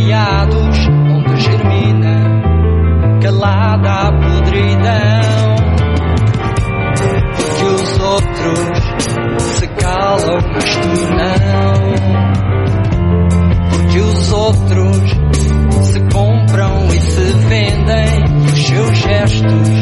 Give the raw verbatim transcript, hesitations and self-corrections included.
telhados onde germina calada a podridão. Porque os outros se calam, mas tu não. Porque os outros se compram e se vendem, os seus gestos